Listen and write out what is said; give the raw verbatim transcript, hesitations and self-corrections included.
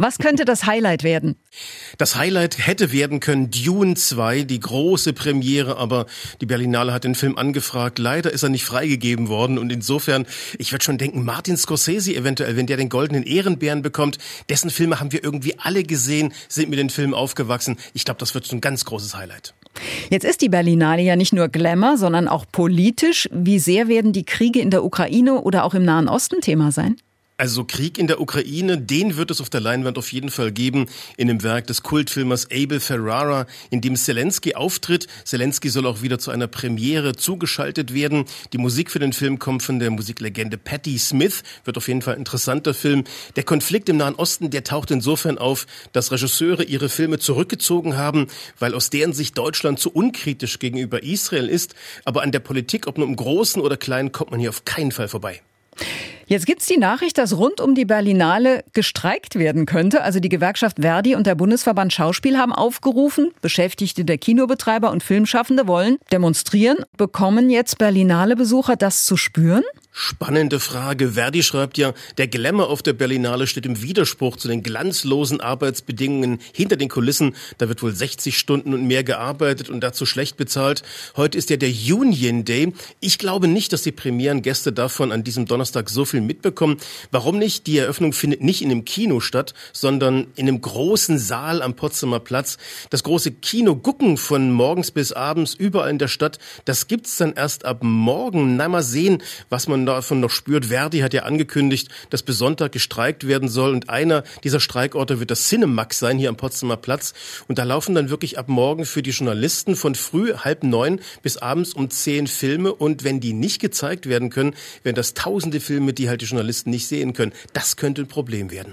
Was könnte das Highlight werden? Das Highlight hätte werden können Dune zwei, die große Premiere, aber die Berlinale hat den Film angefragt. Leider ist er nicht freigegeben worden und insofern, ich würde schon denken, Martin Scorsese eventuell, wenn der den goldenen Ehrenbären bekommt, dessen Filme haben wir irgendwie alle gesehen, sind mit den Filmen aufgewachsen. Ich glaube, das wird so ein ganz großes Highlight. Jetzt ist die Berlinale ja nicht nur Glamour, sondern auch politisch. Wie sehr werden die Kriege in der Ukraine oder auch im Nahen Osten Thema sein? Also Krieg in der Ukraine, den wird es auf der Leinwand auf jeden Fall geben, in dem Werk des Kultfilmers Abel Ferrara, in dem Zelensky auftritt. Zelensky soll auch wieder zu einer Premiere zugeschaltet werden. Die Musik für den Film kommt von der Musiklegende Patti Smith, wird auf jeden Fall ein interessanter Film. Der Konflikt im Nahen Osten, der taucht insofern auf, dass Regisseure ihre Filme zurückgezogen haben, weil aus deren Sicht Deutschland zu unkritisch gegenüber Israel ist. Aber an der Politik, ob nur im Großen oder Kleinen, kommt man hier auf keinen Fall vorbei. Jetzt gibt's die Nachricht, dass rund um die Berlinale gestreikt werden könnte. Also die Gewerkschaft Verdi und der Bundesverband Schauspiel haben aufgerufen. Beschäftigte der Kinobetreiber und Filmschaffende wollen demonstrieren. Bekommen jetzt Berlinale-Besucher das zu spüren? Spannende Frage. Verdi schreibt ja, der Glamour auf der Berlinale steht im Widerspruch zu den glanzlosen Arbeitsbedingungen hinter den Kulissen. Da wird wohl sechzig Stunden und mehr gearbeitet und dazu schlecht bezahlt. Heute ist ja der Union Day. Ich glaube nicht, dass die Premierengäste davon an diesem Donnerstag so viel mitbekommen. Warum nicht? Die Eröffnung findet nicht in einem Kino statt, sondern in einem großen Saal am Potsdamer Platz. Das große Kino-Gucken von morgens bis abends überall in der Stadt, das gibt's dann erst ab morgen. Na, mal sehen, was man davon noch spürt. Verdi hat ja angekündigt, dass bis Sonntag gestreikt werden soll und einer dieser Streikorte wird das Cinemax sein, hier am Potsdamer Platz. Und da laufen dann wirklich ab morgen für die Journalisten von früh halb neun bis abends um zehn Filme und wenn die nicht gezeigt werden können, werden das tausende Filme, die halt die Journalisten nicht sehen können. Das könnte ein Problem werden.